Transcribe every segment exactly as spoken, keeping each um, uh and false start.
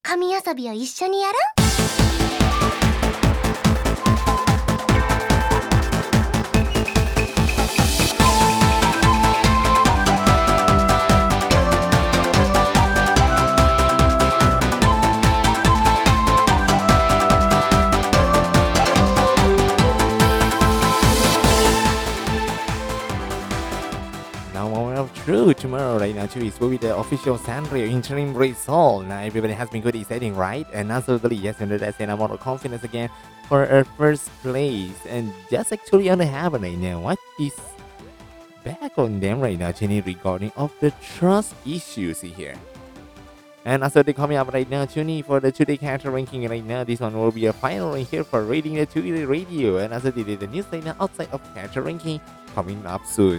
紙遊びを一緒にやろう。 Now, moment of truth tomorrow, right now, too, is will be the official Sanrio interim result. Now, everybody has been good exciting, right? And absolutely, yes, and that's in a lot of confidence again for our first place. And just actually on the happen right now, what is back on them right now, Jenny, regarding of the trust issues here. And also they coming up right now, Tuni, for the two-day character ranking right now. This one will be a final right here for rating the two-day radio. And also they did the news right now outside of character ranking coming up soon.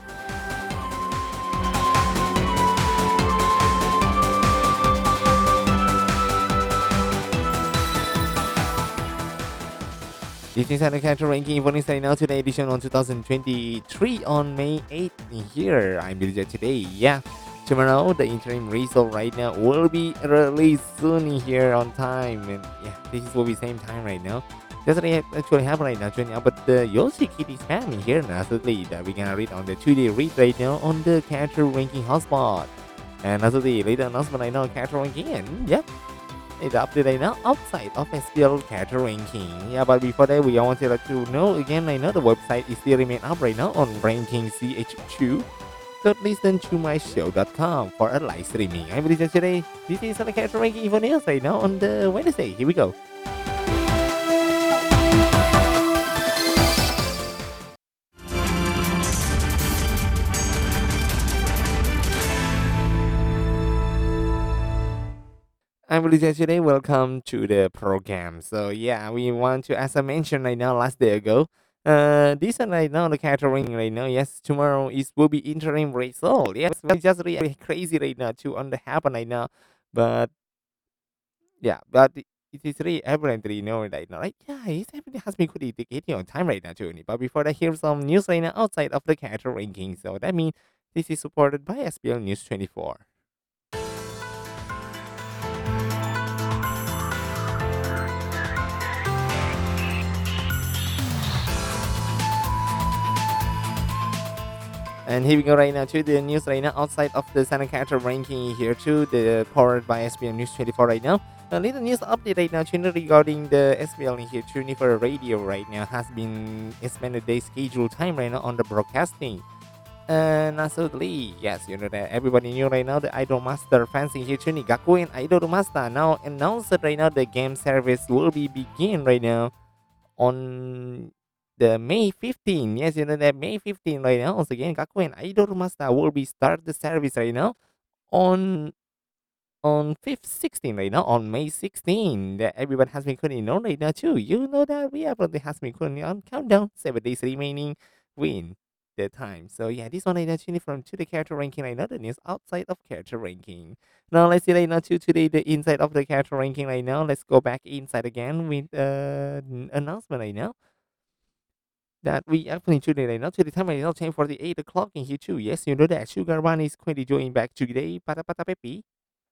This is the character ranking for right now today edition on two thousand twenty-three on May eighth here. I'm Billy today. Yeah. Tomorrow the interim result right now will be released soon here on time. And yeah, this will be same time right now. That's what actually happen right now, Joining out. But the Yoshi Kid is spamming here now. Absolutely that we're gonna read on the two day read right now on the character ranking hotspot. And also the later announcement right now, character ranking. And yep. It's update right now outside of S P L character ranking. Yeah, but before that, we want to let you know again. I know the website is still remain up right now on ranking C H two. So listen to my show dot com for a live streaming. I'm Lisa today. This is the character ranking for news right now on the Wednesday. Here we go. I'm Lisa today. Welcome to the program. So yeah, we want to, as I mentioned right now last day ago, uh, this one right now the character ranking right now. Yes, tomorrow is will be interim result. Yes, it's just really crazy right now to on the happen right now, but yeah, but it it is really evidently know right now. Right? Yeah, it's everything has been quite indicating on time right now too. But before that, here's some news right now outside of the character ranking. So that means this is supported by S B L News twenty-four. And here we go right now to the news right now outside of the Santa character ranking here too, the powered by S B L News twenty-four right now. A little news update right now, China, regarding the S B L in here, twenty-four radio right now has been expanded day schedule time right now on the broadcasting. And absolutely, yes, you know that everybody knew right now the Idol Master fans in here, Chuni Gakuen Idol Master now announced right now the game service will be begin right now on the May fifteenth. Yes, you know that May fifteenth right now. Once again, Gakuen Idol Master will be start the service right now on on fifth, sixteenth right now on May sixteenth. That everyone has been putting on right now too. You know that we have already has been putting on countdown. Seven days remaining. Win the time. So yeah, this one right now tuning from to the character ranking right now. The news outside of character ranking. Now let's see right now to today the inside of the character ranking right now. Let's go back inside again with uh, an announcement right now that we actually today right now to the time right now ten forty eight o'clock in here too. Yes, you know that Sugar One is going to join back today. Pata Pata Pepe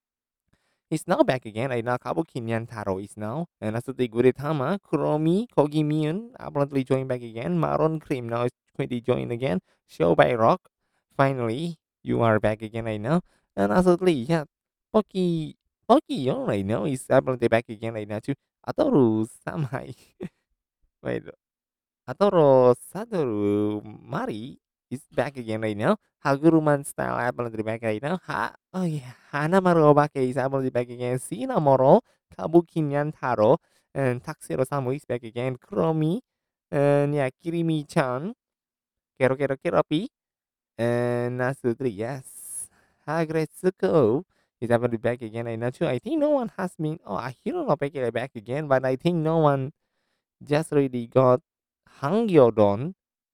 is now back again right now. Kabuki Nyan Taro is now. And also the Guretama, Kuromi, Kogi Miun apparently join back again. Maron Cream now is going to join again. Show by Rock. Finally, you are back again right now. And also yeah, Poki Poki Yon right now is apparently back again right now too. Atoru Samai. Wait, Atoro Satoru Mari is back again right now. Haguruman style apparently back right now. Ha oh yeah, Hanamaru Obake is apparently back again. Sinamoro, Kabuki Nyantaro, and Taxero Samu is back again. Kuromi, and yeah, Kirimi-chan, Kero Kero Keropi, and Nasutri, yes. Hagretsuko is apparently back again right now too. I think no one has been, oh, Hiro no Peke back again, but I think no one just really got Hangyodon.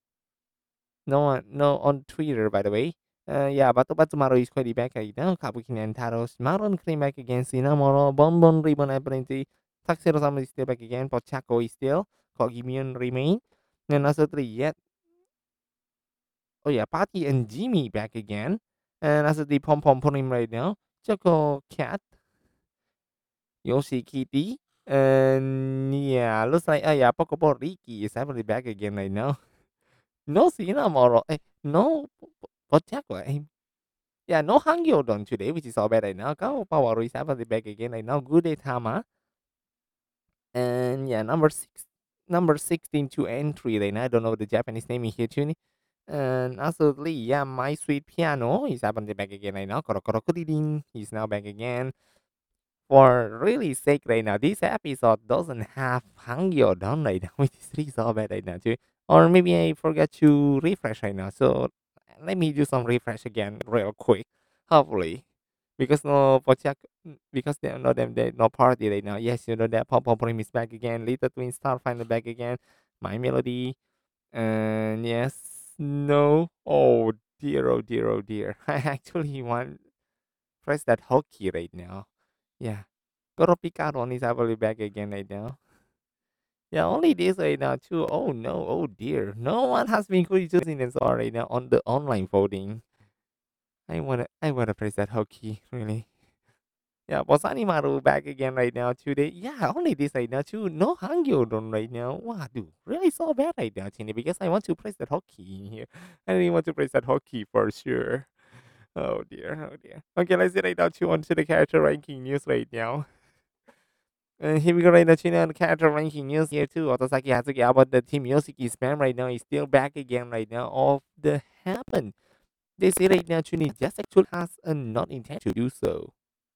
No one, no on Twitter, by the way. Uh, yeah, Batu Batu Maru is quite back right now. Kabuki and Taros. Maron came back again. Cinnamoro, Bonbon Ribbon apparently. Taxero Sama is still back again. Pochaco is still. Kogimion remain. And also three yet. Oh yeah, Patty and Jimmy back again. And also the Pom Pom Purim right now. Choco Cat. Yoshi Kitty. And yeah, looks like, oh yeah, Pokeball Ricky is happily back again right now. No Cinnamoro, eh, no Pochako, eh. Yeah, no Hangyodon today, which is all bad right now. Go Power is happily back again right now. Good day, Tama. And yeah, number six, number sixteen to entry right now. I don't know the Japanese name in here, too. And absolutely, yeah, My Sweet Piano is happily back again right now. Korokoro he's now back again. For really sake right now, this episode doesn't have Hangyo done right now, which is really so bad right now too. Or maybe I forgot to refresh right now. So let me do some refresh again real quick. Hopefully. Because no Pochak because they know them they no party right now. Yes, you know that Pop Pop Prim is back again. Little Twin Star finally back again. My Melody. And yes, no. Oh dear, oh dear, oh dear. I actually want press that hotkey right now. Yeah. Goro Picaro is probably back again right now. Yeah, only this right now too. Oh no, oh dear. No one has been choosing them so right now on the online voting. I wanna I wanna press that hotkey, really. Yeah, Bosani Maru back again right now today. Yeah, only this right now too. No Hangyodon right now. Wow, dude, really so bad right now, Chini, because I want to press that hotkey in here. I really want to press that hotkey for sure. Oh dear, oh dear. Okay, let's get right now too onto the character ranking news right now. And here we go right now, China and character ranking news here too. Otosaki Hatsuki about the Team Yoshiki spam right now is still back again right now of the happen. They say right now Chuni just actually has a not intent to do so.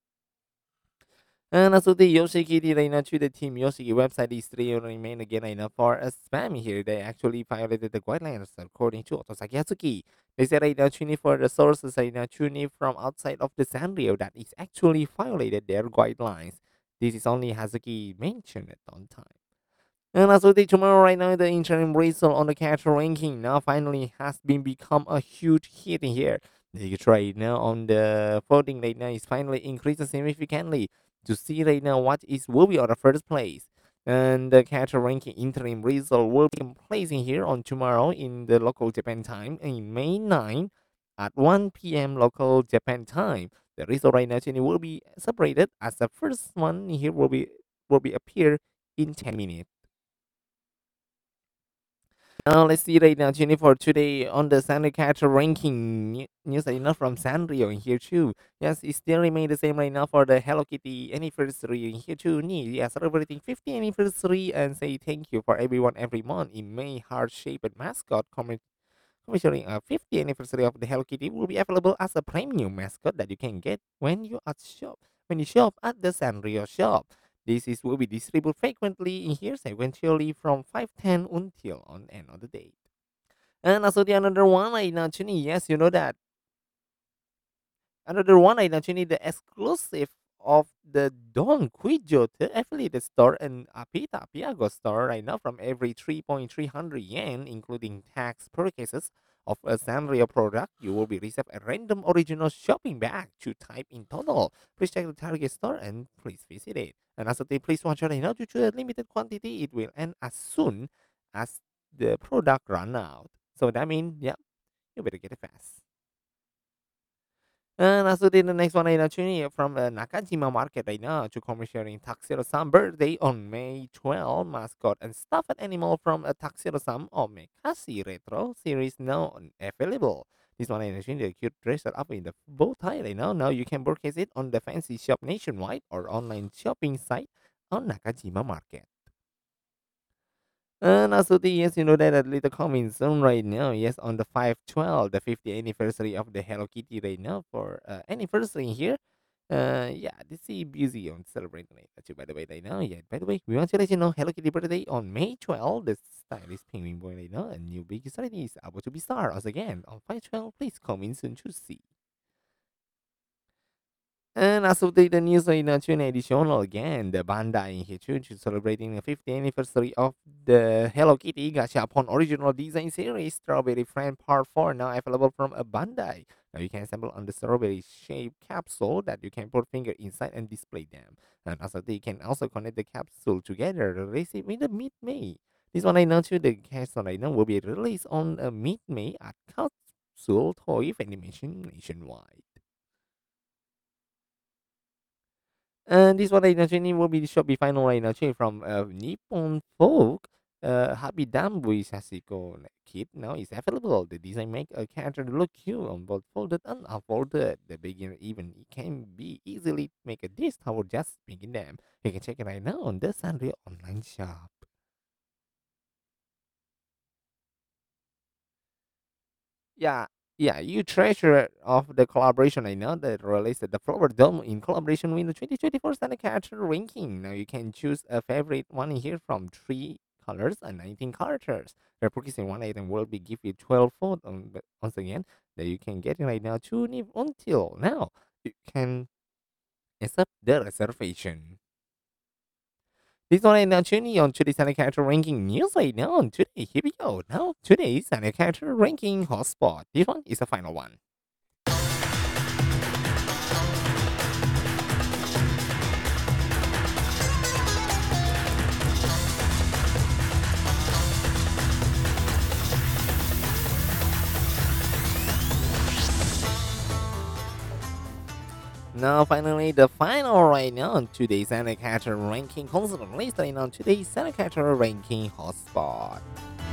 And also the Yoshiki right now to the Team Yoshiki website is still remain again right now for a spam here. They actually violated the guidelines according to Otosaki Hatsuki. They said right now Chuni for the sources right now Chuni from outside of the Sanrio that is actually violated their guidelines. This is only Hazuki mentioned it on time. And as of the tomorrow, right now, the interim result on the character ranking now finally has been become a huge hit in here. The right now on the voting right now is finally increasing significantly to see right now what is will be on the first place. And the character ranking interim result will be placing here on tomorrow in the local Japan time in May ninth at one p m local Japan time. The result right now Jenny, will be separated as the first one here will be will be appear in ten minutes. Now let's see right now, Jenny, for today on the Sanrio character ranking new- news right now from Sanrio in here too. Yes, it still remain the same right now for the Hello Kitty anniversary in here too. Nee, yeah, celebrating fiftieth anniversary and say thank you for everyone every month in May. Heart shaped mascot comment featuring a fiftieth anniversary of the Hello Kitty will be available as a premium mascot that you can get when you at shop when you shop at the Sanrio shop. This is will be distributed frequently in here sequentially from five ten until on end of the day. And also the another one I actually yes you know that another one I actually the exclusive of the Don Quijote affiliated store and Apita Piago store right now from every three point three hundred yen, including tax purchases of a Sanrio product, you will be received a random original shopping bag to type in total. Please check the Target store and please visit it. And also, please watch out now due to a limited quantity, it will end as soon as the product run out. So that means, yeah, you better get it fast. And also the next one is actually from the Nakajima market right now to commissioning Taxiro Sam birthday on May twelfth. Mascot and stuffed animal from a Taxiro Sam or Mekasi Retro series now on- available. This one is actually the cute dresser up in the bow tie right now. Now you can purchase it on the fancy shop nationwide or online shopping site on Nakajima market. And also the yes, you know that a little coming soon right now. Yes, on the five twelve, the fiftieth anniversary of the Hello Kitty right now for uh, anniversary here. Uh, yeah, this is busy on celebrating it. Actually, by the way, right now, yeah. By the way, we want to let you know Hello Kitty birthday on May twelfth. The stylish penguin boy right now, a new big story is about to be star us again on five twelve. Please come in soon to see. And as of the, the news in uh, June additional again, the Bandai in Hichu is celebrating the fiftieth anniversary of the Hello Kitty Gashapon original design series Strawberry Friend Part four now available from a Bandai. Now you can assemble on the strawberry shaped capsule that you can put finger inside and display them. And also they can also connect the capsule together to release it in the mid-May. This one I know too, the capsule I know will be released on uh, mid-May at Capsule Toy Animation nationwide. And this one right now, Jenny, will be the Shopee final right now, Jenny, from uh, Nippon Folk. Uh, Happy Dambu Sasiko kit now is available. The design make a character look cute on both folded and unfolded. The beginner even it can be easily make a dish towel just picking them. You can check it right now on the Sanrio online shop. Yeah, yeah, you treasure of the collaboration. I know that released the Flower Dome in collaboration with the twenty twenty-four Santa Character ranking. Now you can choose a favorite one here from three colors and nineteen characters. Repurchasing one item will be give you twelve votes. On, but once again, that you can get it right now to live until now. You can accept the reservation. This one right now tuning on today's Santa Character ranking news right now. On today, here we go. Now today's Santa Character ranking hotspot. This one is the final one. Now, finally, the final right now on today's Santa Catcher ranking constant list right now on today's Santa Catcher ranking hotspot.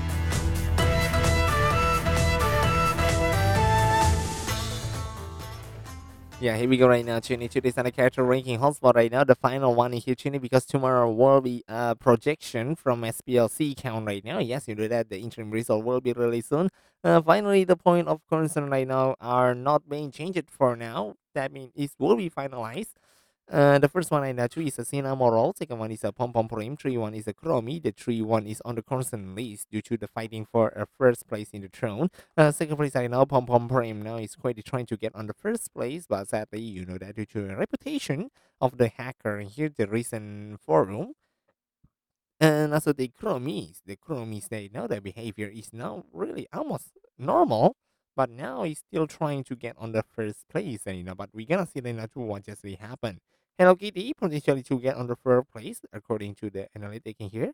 Yeah, here we go right now, Chini. Today's Santa Character ranking hotspot right now. The final one is here, Chini, because tomorrow will be a projection from S P L C count right now. Yes, you know that the interim result will be released soon. Uh, finally, the point of concern right now are not being changed for now. That means it will be finalized. Uh, the first one I know two is a Cinnamoroll, second one is a Pom Pom Prim, three one is a Chromie, the three one is on the constant list due to the fighting for a first place in the throne. Uh, second place I know Pom Pom Prim now is quite trying to get on the first place, but sadly you know that due to a reputation of the hacker here the recent forum. And also the Chromies, the Chromies they know their behavior is now really almost normal, but now he's still trying to get on the first place, you know. But we're gonna see later to what just really happened. Hello Kitty potentially to get on the first place according to the analytic in here.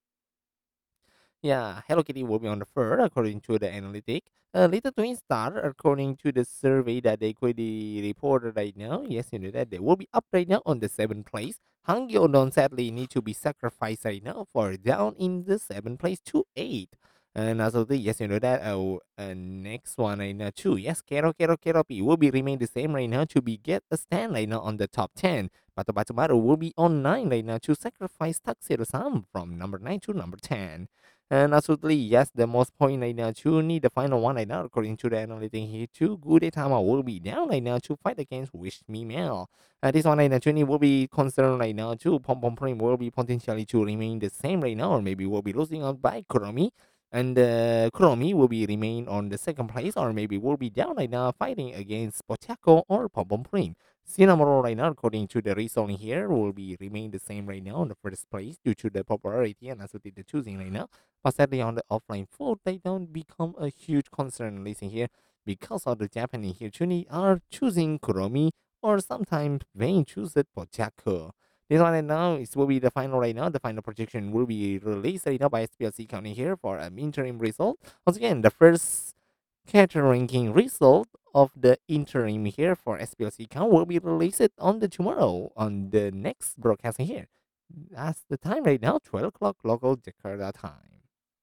Yeah, Hello Kitty will be on the third according to the analytic. Uh, Little Twin Star, according to the survey that they quickly reported right now, yes, you know that they will be up right now on the seventh place. Hangyo sadly need to be sacrificed right now for down in the seventh place to eight. And also the yes, you know that uh, uh next one right now too. Yes, Kero Kero Kero P will be remain the same right now to be get a stand right now on the top ten. But the Batumaru will be on nine right now to sacrifice Tuxedo Sam from number nine to number ten. And absolutely, yes, the most point right now to need the final one right now, according to the analytic here, to Gudetama will be down right now to fight against Wish Me Mail. Uh, this one right now, Trini will be concerned right now too. Pom Pom Prim will be potentially to remain the same right now, or maybe will be losing out by Kuromi. And uh, Kuromi will be remain on the second place, or maybe will be down right now fighting against Pochako or Pom Pom Prim. Cinnamoroll right now, according to the result here, will be remain the same right now in the first place due to the popularity and also the choosing right now. But sadly, on the offline food, they don't become a huge concern listening here because of the Japanese here Chuni are choosing Kuromi or sometimes they choose it Pochako. This one right now is will be the final right now. The final projection will be released right now by S P L C County here for an interim result. Once again, the first character ranking result of the interim here for S P L C count will be released on the tomorrow on the next broadcasting here. That's the time right now, twelve o'clock local Jakarta time.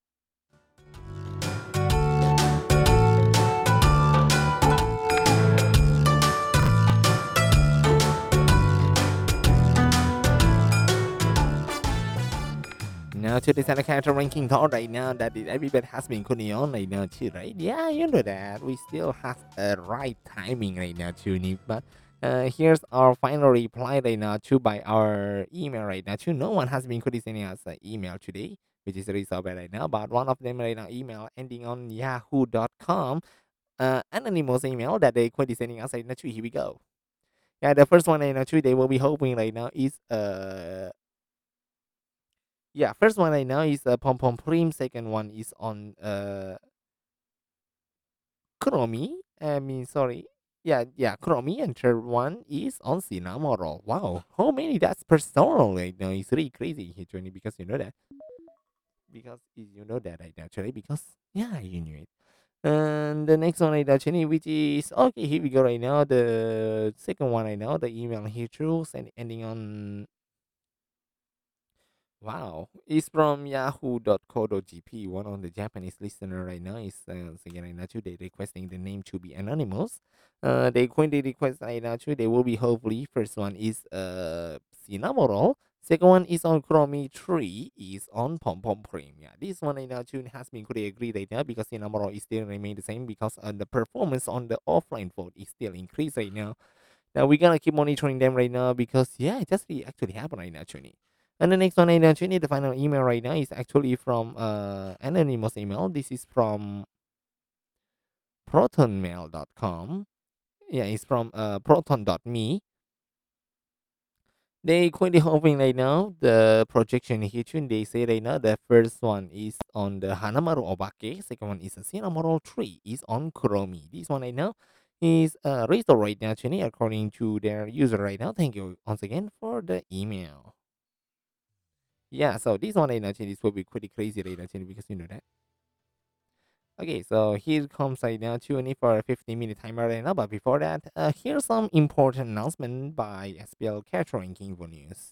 Now to the Santa character ranking thought right now that it, everybody has been putting on right now too, right? Yeah, you know that. We still have a right timing right now too, Nick. But uh, here's our final reply right now too by our email right now too. No one has been sending us an email today, which is the result right now. But one of them right now email ending on yahoo dot com. Uh, anonymous email that they quit sending us right now too. Here we go. Yeah, the first one right now too, they will be hoping right now is uh yeah, first one I know is uh, Pom Pom Prim. Second one is on uh Chromi. I mean, sorry. Yeah, yeah, Chromi. And third one is on Cinnamoroll. Wow, how many that's personal right now? It's really crazy here, Johnny, because you know that. Because you know that right now, actually, because yeah, you knew it. And the next one right now, Chinny, which is okay. Here we go right now. The second one right now, the email here too, and ending on wow, it's from yahoo dot co dot g p. One of the Japanese listener right now is uh, saying right now too, they requesting the name to be anonymous. Uh, they going to request right now too. They will be hopefully first one is uh Cinnamoroll. Second one is on Chromie three is on Pom Pom Cream. Yeah, this one right now too has been pretty agreed right now because Cinnamoroll is still remain the same because uh, the performance on the offline vote is still increased right now. Now we're gonna keep monitoring them right now because yeah, it just really actually happened right now, Trini. And the next one right now, Trini, the final email right now is actually from uh anonymous email. This is from protonmail dot com. Yeah, it's from uh proton dot me. They currently hoping right now the projection here, Trini, they say right now the first one is on the Hanamaru Obake, second one is a Cinnamoroll three is on Kuromi. This one right now is uh restored right now, Trini, according to their user right now. Thank you once again for the email. Yeah, so this one right now, Chin, this will be pretty crazy right now, Chin, because you know that. Okay, so here comes right now tuning for a fifteen minute timer right now. But before that, uh, here's some important announcement by S P L Catering Info News.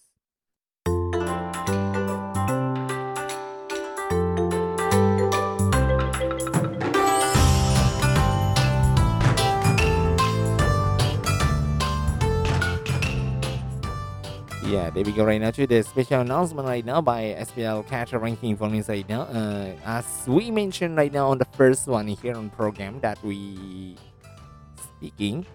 Yeah, there we go right now to the special announcement right now by S P L Catcher Ranking Information right now. Uh, as we mentioned right now on the first one here on program that we speaking.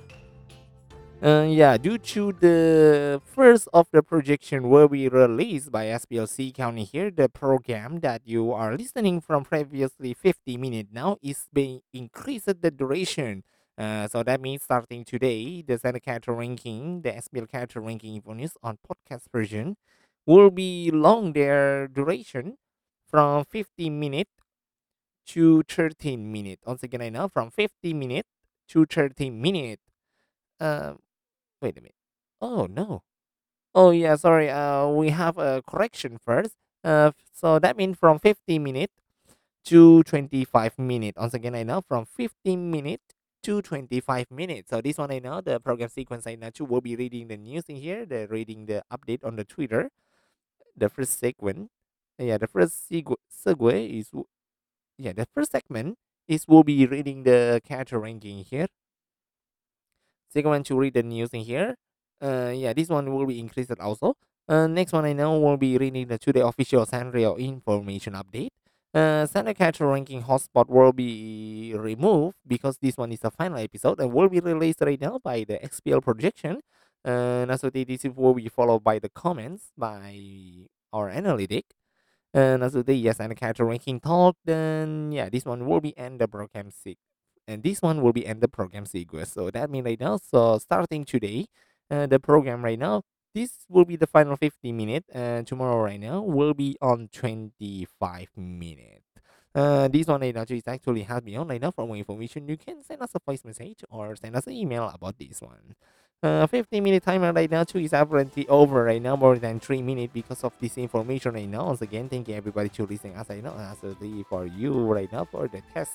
Uh, yeah, due to the first of the projection will be released by S P L C County here, the program that you are listening from previously fifty minutes now is being increased the duration. Uh, so that means starting today, the Center Character Ranking, the S P L Character Ranking Info News on podcast version will be long their duration from fifty minutes to thirteen minutes. Once again, I know from fifty minutes to thirteen minutes. Uh, Wait a minute. Oh no. Oh yeah, sorry. Uh, we have a correction first. Uh, so that means from fifty minutes to twenty-five minutes. Once again, I know from fifteen minutes to twenty-five minutes. So this one I know the program sequence I know too will be reading the news in here. The reading the update on the Twitter. The first segment. Yeah, the first segue, segue is w- yeah the first segment is will be reading the character ranking here. Second one to read the news in here. Uh, yeah, this one will be increased also. Uh, next one I know will be reading the today official Sanrio information update. Uh, Santa Catcher ranking hotspot will be removed because this one is a final episode and will be released right now by the X P L projection. And also this will be followed by the comments by our analytic. And also the yes and character ranking talk, then yeah, this one will be end the program seek. And this one will be end the program sequence. So that means right now, so starting today, uh, the program right now, this will be the final fifty minutes, and tomorrow right now will be on twenty-five minutes. Uh, this one right now is actually has me on right now. For more information, you can send us a voice message or send us an email about this one. Uh, fifteen minute timer right now too is apparently over right now, more than three minutes because of this information right now. Once again, thank you everybody to listening as I know, as the for you right now for the test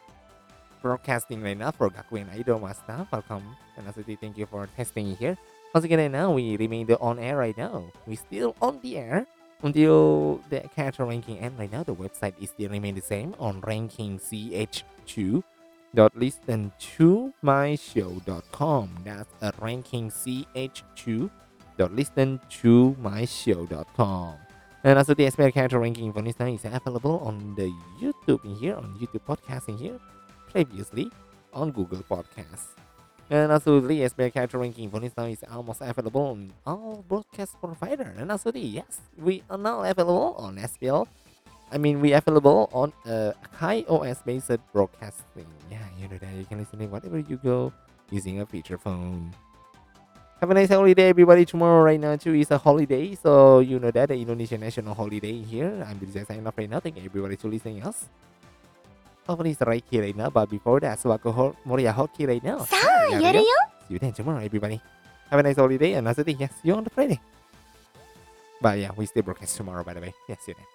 broadcasting right now for Gakuen Idol Master. Welcome and also thank you for testing here. Once again, right now we remain the on air right now. We still on the air until the character ranking end right now. The website is still remain the same on ranking C H two dot listen to my show dot com. That's a ranking C H two dot listen to my show dot com. And also the S P L character ranking for this time is available on the YouTube in here, on YouTube podcast in here, previously on Google Podcasts. And also the S B I character ranking for this now is almost available on all broadcast provider. And also the yes, we are now available on S B L. I mean we available on uh, iOS based broadcasting. Yeah, you know that you can listen to whatever you go using a feature phone. Have a nice holiday, everybody. Tomorrow, right now, too, is a holiday. So, you know that the Indonesian national holiday here. I'm busy signing off right now. Thank you, everybody, to listening us. Hopefully, it's right here right now. But before that, so I go Moria hockey right now. さあ、やるよ。 See you then tomorrow, everybody. Have a nice holiday. And another day, yes, see you on the Friday. But yeah, we still broadcast tomorrow, by the way. Yes, see you then.